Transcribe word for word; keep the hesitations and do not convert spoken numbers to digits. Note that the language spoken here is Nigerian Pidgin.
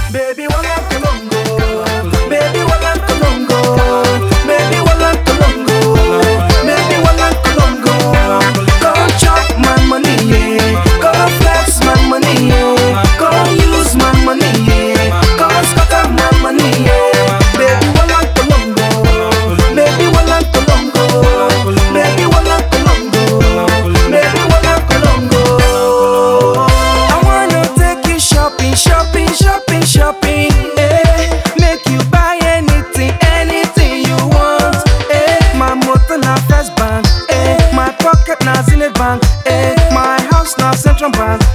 Baby, wala kolongo. Baby, wala kolongo. Baby, wala kolongo. Baby, wala kolongo. Go chop my money, yeah. Go flex my money, yeah. Go use my money, yeah. Go scatter my money, yeah. Baby, wala kolongo. Baby, wala kolongo. Baby, wala kolongo. Baby, wala kolongo. I wanna take you shopping, shopping, shopping, shopping. Eh, make you buy anything, anything you want. Eh, my motor na first bank. Eh, my pocket na Zenith Bank. Eh, my house na Central Bank.